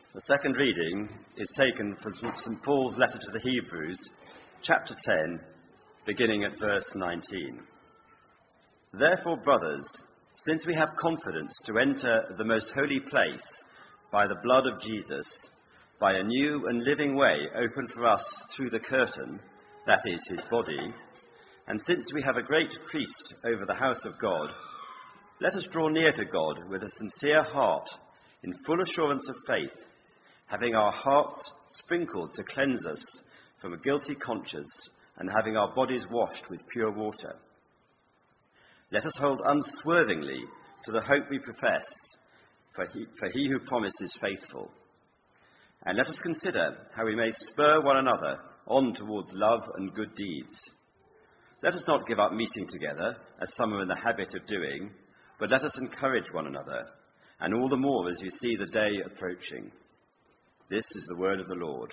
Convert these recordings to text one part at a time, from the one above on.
The second reading is taken from St. Paul's letter to the Hebrews, chapter 10, beginning at verse 19. Therefore, brothers, since we have confidence to enter the most holy place by the blood of Jesus, by a new and living way opened for us through the curtain, that is, his body, and since we have a great priest over the house of God, let us draw near to God with a sincere heart, in full assurance of faith, having our hearts sprinkled to cleanse us from a guilty conscience, and having our bodies washed with pure water. Let us hold unswervingly to the hope we profess, for he who promised is faithful. And let us consider how we may spur one another on towards love and good deeds. Let us not give up meeting together, as some are in the habit of doing, but let us encourage one another, and all the more as you see the day approaching. This is the word of the Lord.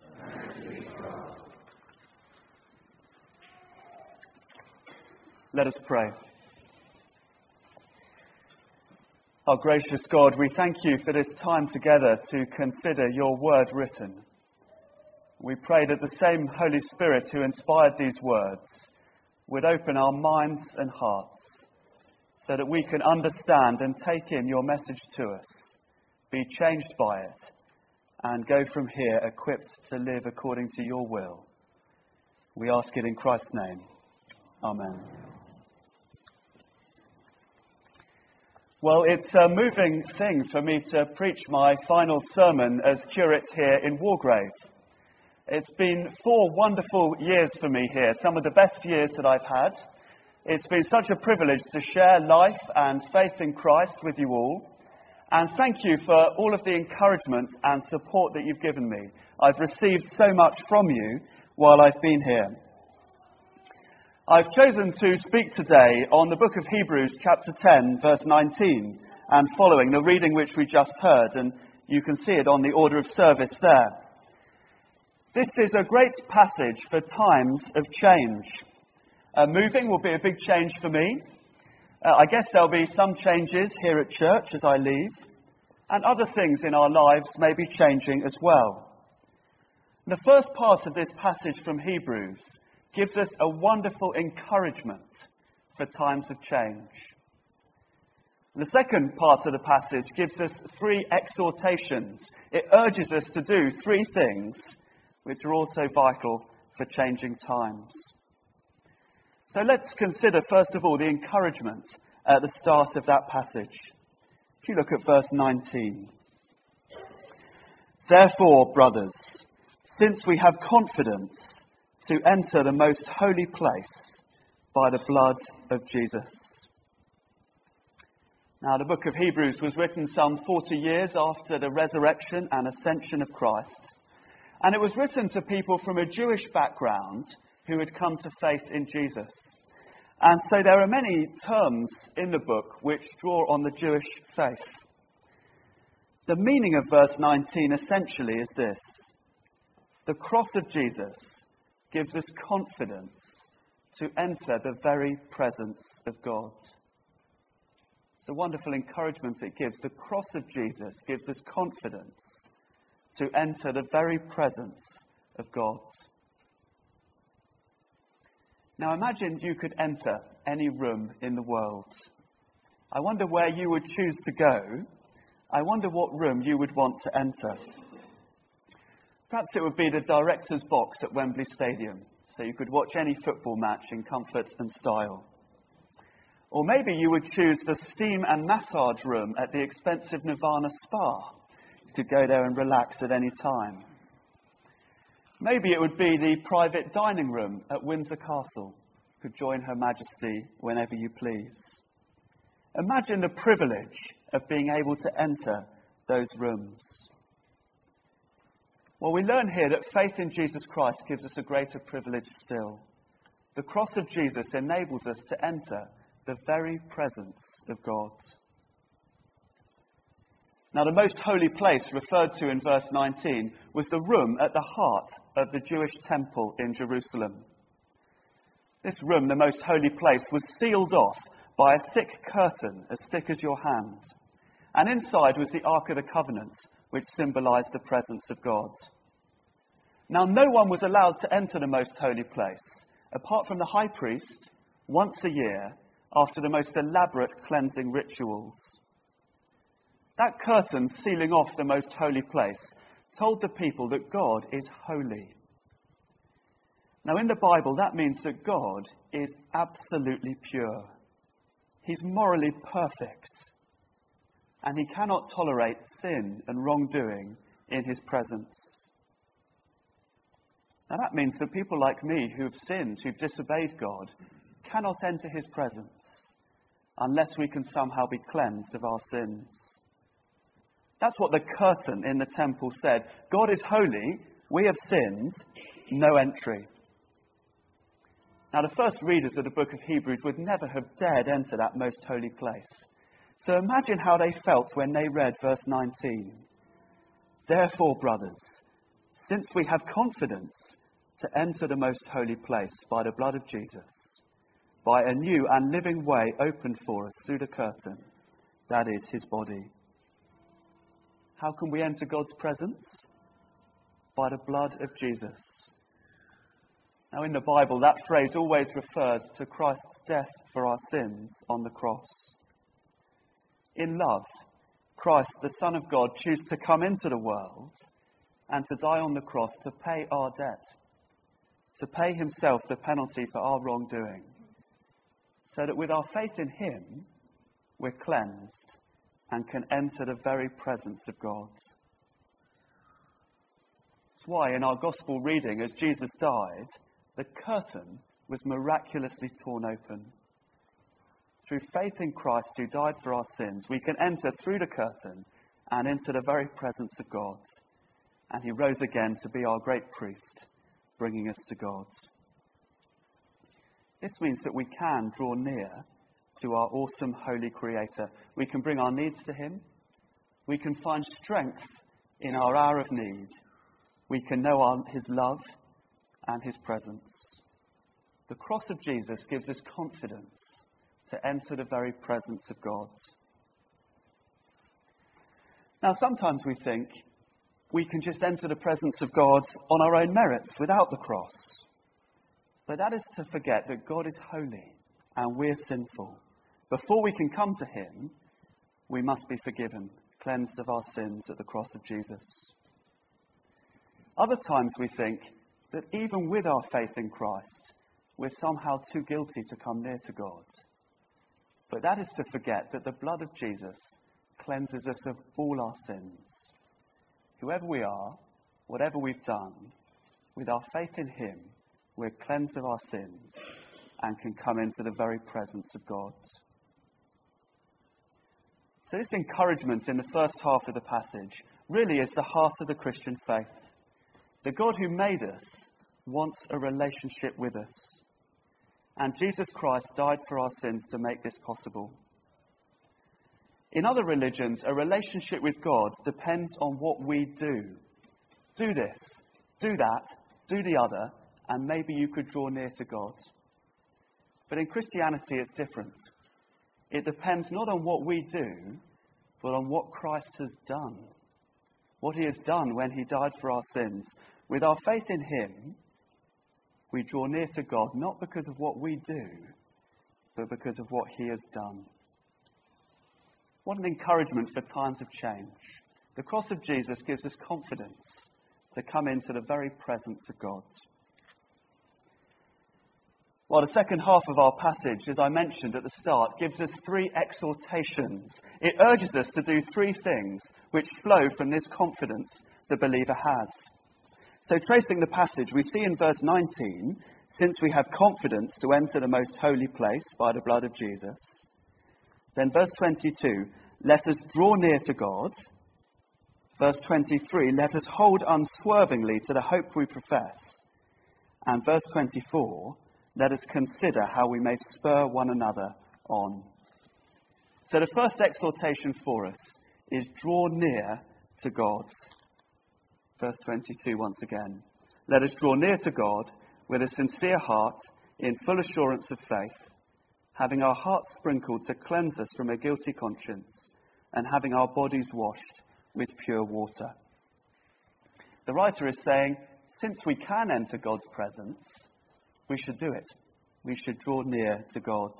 Let us pray. Our gracious God, we thank you for this time together to consider your word written. We pray that the same Holy Spirit who inspired these words would open our minds and hearts so that we can understand and take in your message to us, be changed by it, and go from here equipped to live according to your will. We ask it in Christ's name. Amen. Well, it's a moving thing for me to preach my final sermon as curate here in Wargrave. It's been 4 wonderful years for me here, some of the best years that I've had. It's been such a privilege to share life and faith in Christ with you all. And thank you for all of the encouragement and support that you've given me. I've received so much from you while I've been here. I've chosen to speak today on the book of Hebrews, chapter 10, verse 19, and following, the reading which we just heard, and you can see it on the order of service there. This is a great passage for times of change. Moving will be a big change for me. I guess there'll be some changes here at church as I leave, and other things in our lives may be changing as well. The first part of this passage from Hebrews gives us a wonderful encouragement for times of change. The second part of the passage gives us 3 exhortations. It urges us to do 3 things which are also vital for changing times. So let's consider, first of all, the encouragement at the start of that passage. If you look at verse 19. Therefore, brothers, since we have confidence to enter the most holy place by the blood of Jesus. Now, the book of Hebrews was written some 40 years after the resurrection and ascension of Christ. And it was written to people from a Jewish background who had come to faith in Jesus. And so there are many terms in the book which draw on the Jewish faith. The meaning of verse 19 essentially is this: the cross of Jesus gives us confidence to enter the very presence of God. It's a wonderful encouragement it gives. The cross of Jesus gives us confidence to enter the very presence of God. Now imagine you could enter any room in the world. I wonder where you would choose to go. I wonder what room you would want to enter. Perhaps it would be the director's box at Wembley Stadium, so you could watch any football match in comfort and style. Or maybe you would choose the steam and massage room at the expensive Nirvana Spa. You could go there and relax at any time. Maybe it would be the private dining room at Windsor Castle. You could join Her Majesty whenever you please. Imagine the privilege of being able to enter those rooms. Well, we learn here that faith in Jesus Christ gives us a greater privilege still. The cross of Jesus enables us to enter the very presence of God. Now, the most holy place referred to in verse 19 was the room at the heart of the Jewish temple in Jerusalem. This room, the most holy place, was sealed off by a thick curtain as thick as your hand. And inside was the Ark of the Covenant, which symbolized the presence of God. Now, no one was allowed to enter the most holy place, apart from the high priest, once a year, after the most elaborate cleansing rituals. That curtain sealing off the most holy place told the people that God is holy. Now, in the Bible, that means that God is absolutely pure. He's morally perfect, and he cannot tolerate sin and wrongdoing in his presence. Now, that means that people like me who have sinned, who've disobeyed God, cannot enter his presence unless we can somehow be cleansed of our sins. That's what the curtain in the temple said. God is holy, we have sinned, no entry. Now, the first readers of the book of Hebrews would never have dared enter that most holy place. So imagine how they felt when they read verse 19. Therefore, brothers, since we have confidence to enter the most holy place by the blood of Jesus, by a new and living way opened for us through the curtain, that is his body. How can we enter God's presence? By the blood of Jesus. Now, in the Bible, that phrase always refers to Christ's death for our sins on the cross. In love, Christ, the Son of God, chose to come into the world and to die on the cross to pay our debt, to pay himself the penalty for our wrongdoing, so that with our faith in him, we're cleansed and can enter the very presence of God. That's why in our gospel reading, as Jesus died, the curtain was miraculously torn open. Through faith in Christ who died for our sins, we can enter through the curtain and into the very presence of God. And he rose again to be our great priest, bringing us to God. This means that we can draw near to our awesome holy Creator. We can bring our needs to him. We can find strength in our hour of need. We can know his love and his presence. The cross of Jesus gives us confidence to enter the very presence of God. Now, sometimes we think we can just enter the presence of God on our own merits without the cross. But that is to forget that God is holy and we're sinful. Before we can come to him, we must be forgiven, cleansed of our sins at the cross of Jesus. Other times we think that even with our faith in Christ, we're somehow too guilty to come near to God. But that is to forget that the blood of Jesus cleanses us of all our sins. Whoever we are, whatever we've done, with our faith in him, we're cleansed of our sins and can come into the very presence of God. So this encouragement in the first half of the passage really is the heart of the Christian faith. The God who made us wants a relationship with us. And Jesus Christ died for our sins to make this possible. In other religions, a relationship with God depends on what we do. Do this, do that, do the other, and maybe you could draw near to God. But in Christianity, it's different. It depends not on what we do, but on what Christ has done. What he has done when he died for our sins. With our faith in him, we draw near to God, not because of what we do, but because of what he has done. What an encouragement for times of change. The cross of Jesus gives us confidence to come into the very presence of God. Well, the second half of our passage, as I mentioned at the start, gives us three exhortations. It urges us to do three things which flow from this confidence the believer has. So tracing the passage, we see in verse 19, since we have confidence to enter the most holy place by the blood of Jesus. Then verse 22, let us draw near to God. Verse 23, let us hold unswervingly to the hope we profess. And verse 24, let us consider how we may spur one another on. So the first exhortation for us is draw near to God. Verse 22 once again. Let us draw near to God with a sincere heart in full assurance of faith, having our hearts sprinkled to cleanse us from a guilty conscience, and having our bodies washed with pure water. The writer is saying, since we can enter God's presence, we should do it. We should draw near to God.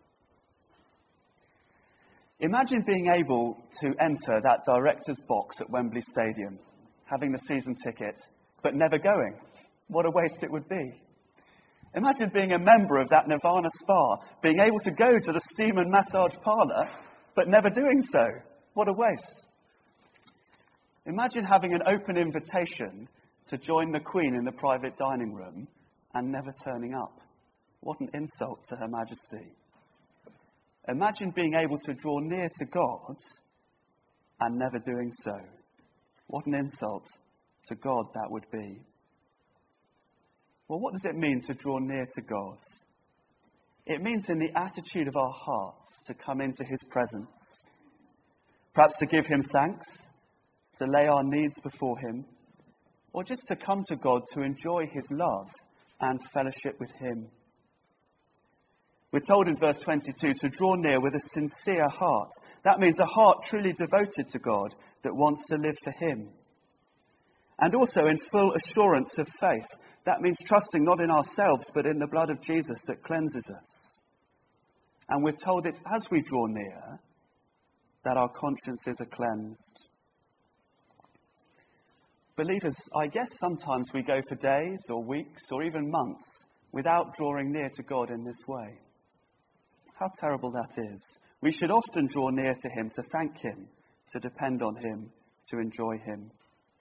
Imagine being able to enter that director's box at Wembley Stadium, having the season ticket, but never going. What a waste it would be. Imagine being a member of that Nirvana spa, being able to go to the steam and massage parlour, but never doing so. What a waste. Imagine having an open invitation to join the Queen in the private dining room and never turning up. What an insult to Her Majesty. Imagine being able to draw near to God and never doing so. What an insult to God that would be. Well, what does it mean to draw near to God? It means in the attitude of our hearts to come into His presence. Perhaps to give Him thanks, to lay our needs before Him, or just to come to God to enjoy His love and fellowship with Him. We're told in verse 22 to draw near with a sincere heart. That means a heart truly devoted to God that wants to live for Him. And also in full assurance of faith. That means trusting not in ourselves but in the blood of Jesus that cleanses us. And we're told it's as we draw near that our consciences are cleansed. Believers, I guess sometimes we go for days or weeks or even months without drawing near to God in this way. How terrible that is. We should often draw near to Him to thank Him, to depend on Him, to enjoy Him.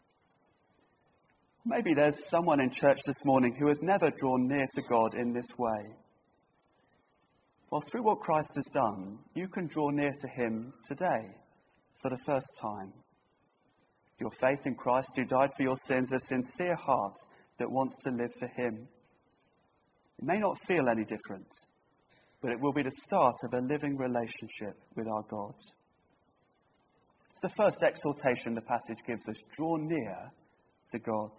Maybe there's someone in church this morning who has never drawn near to God in this way. Well, through what Christ has done, you can draw near to Him today for the first time. Your faith in Christ who died for your sins, a sincere heart that wants to live for Him. It may not feel any different, but it will be the start of a living relationship with our God. It's the first exhortation the passage gives us. Draw near to God.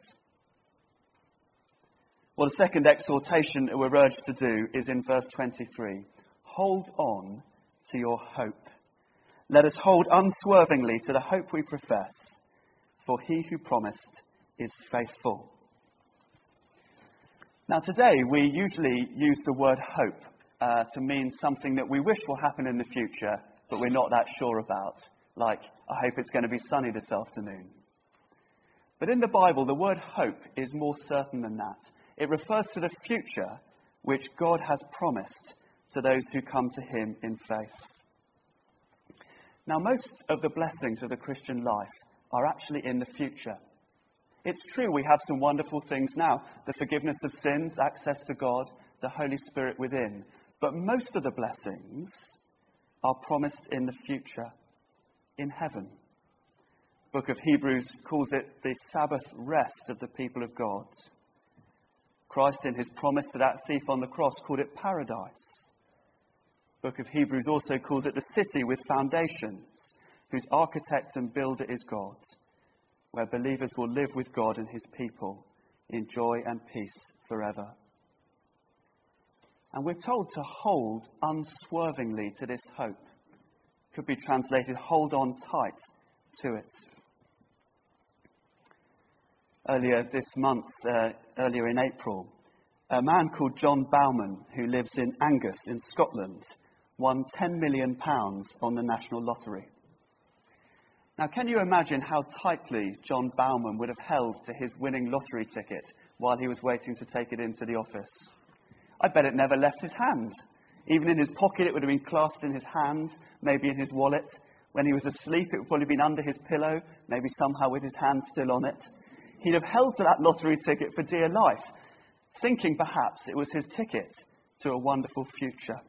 Well, the second exhortation that we're urged to do is in verse 23. Hold on to your hope. Let us hold unswervingly to the hope we profess, for He who promised is faithful. Now today we usually use the word hope to mean something that we wish will happen in the future, but we're not that sure about. Like, I hope it's going to be sunny this afternoon. But in the Bible, the word hope is more certain than that. It refers to the future which God has promised to those who come to Him in faith. Now, most of the blessings of the Christian life are actually in the future. It's true we have some wonderful things now, the forgiveness of sins, access to God, the Holy Spirit within. But most of the blessings are promised in the future, in heaven. The book of Hebrews calls it the Sabbath rest of the people of God. Christ, in His promise to that thief on the cross, called it paradise. The book of Hebrews also calls it the city with foundations, whose architect and builder is God, where believers will live with God and His people in joy and peace forever. And we're told to hold unswervingly to this hope. Could be translated, hold on tight to it. Earlier this month, earlier in April, a man called John Bowman, who lives in Angus in Scotland, won £10 million on the National Lottery. Now, can you imagine how tightly John Bowman would have held to his winning lottery ticket while he was waiting to take it into the office? I bet it never left his hand. Even in his pocket, it would have been clasped in his hand, maybe in his wallet. When he was asleep, it would probably have been under his pillow, maybe somehow with his hand still on it. He'd have held to that lottery ticket for dear life, thinking perhaps it was his ticket to a wonderful future.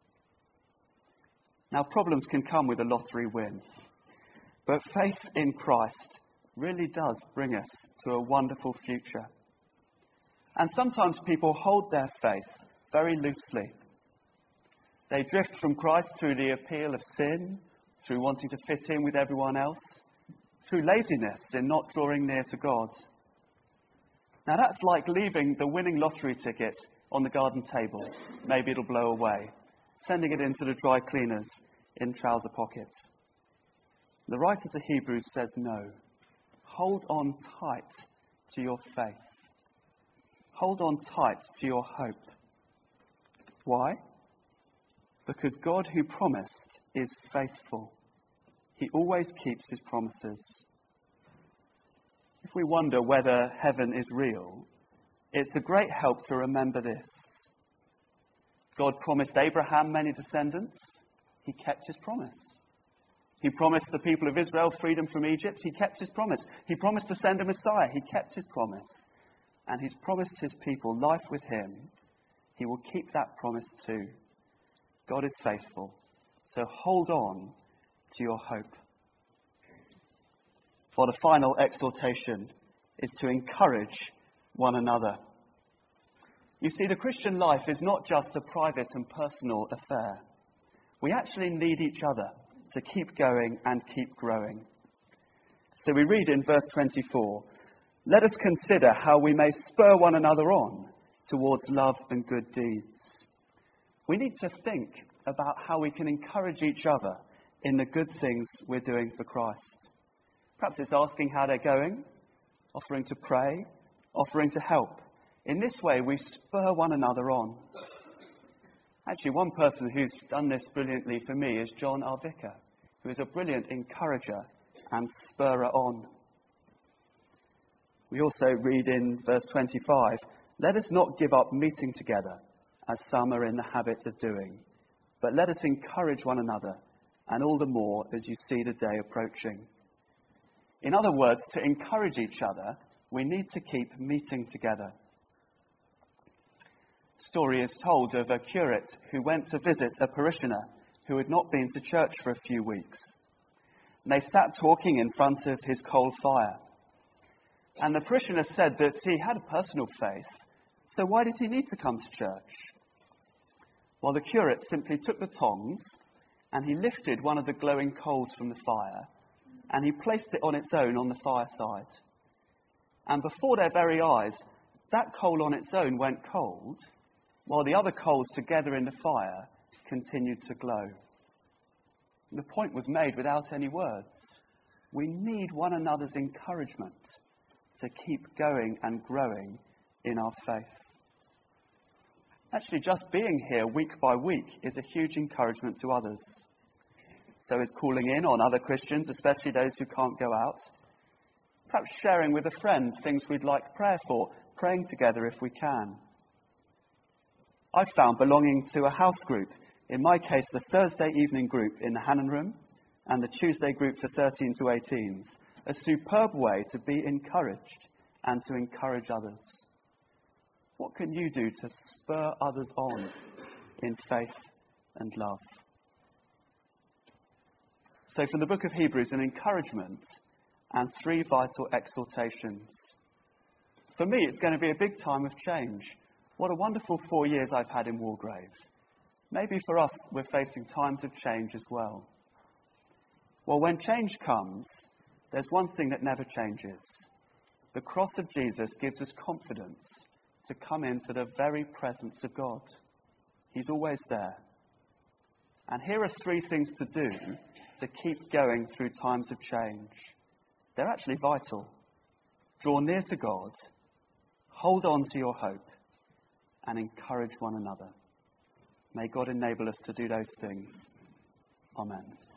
Now, problems can come with a lottery win, but faith in Christ really does bring us to a wonderful future. And sometimes people hold their faith very loosely. They drift from Christ through the appeal of sin, through wanting to fit in with everyone else, through laziness in not drawing near to God. Now that's like leaving the winning lottery ticket on the garden table. Maybe it'll blow away. Sending it into the dry cleaners in trouser pockets. The writer to Hebrews says no. Hold on tight to your faith. Hold on tight to your hope. Why? Because God who promised is faithful. He always keeps his promises. If we wonder whether heaven is real, it's a great help to remember this. God promised Abraham many descendants. He kept his promise. He promised the people of Israel freedom from Egypt. He kept his promise. He promised to send a Messiah. He kept his promise. And he's promised his people life with him. He will keep that promise too. God is faithful. So hold on to your hope. For the final exhortation is to encourage one another. You see, the Christian life is not just a private and personal affair. We actually need each other to keep going and keep growing. So we read in verse 24, "Let us consider how we may spur one another on towards love and good deeds." We need to think about how we can encourage each other in the good things we're doing for Christ. Perhaps it's asking how they're going, offering to pray, offering to help. In this way, we spur one another on. Actually, one person who's done this brilliantly for me is John, our vicar, who is a brilliant encourager and spurrer on. We also read in verse 25, "Let us not give up meeting together, as some are in the habit of doing, but let us encourage one another, and all the more as you see the day approaching." In other words, to encourage each other, we need to keep meeting together. A story is told of a curate who went to visit a parishioner who had not been to church for a few weeks. And they sat talking in front of his coal fire. And the parishioner said that he had a personal faith, so why did he need to come to church? Well, the curate simply took the tongs and he lifted one of the glowing coals from the fire and he placed it on its own on the fireside. And before their very eyes, that coal on its own went cold, while the other coals together in the fire continued to glow. And the point was made without any words. We need one another's encouragement to keep going and growing in our faith. Actually, just being here week by week is a huge encouragement to others. So is calling in on other Christians, especially those who can't go out. Perhaps sharing with a friend things we'd like prayer for, praying together if we can. I've found belonging to a house group, in my case the Thursday evening group in the Hannon Room and the Tuesday group for 13 to 18s, a superb way to be encouraged and to encourage others. What can you do to spur others on in faith and love? So from the book of Hebrews, an encouragement and 3 vital exhortations. For me, it's going to be a big time of change. What a wonderful 4 years I've had in Walgrave. Maybe for us, we're facing times of change as well. Well, when change comes, there's one thing that never changes. The cross of Jesus gives us confidence to come into the very presence of God. He's always there. And here are 3 things to do to keep going through times of change. They're actually vital. Draw near to God, hold on to your hope, and encourage one another. May God enable us to do those things. Amen.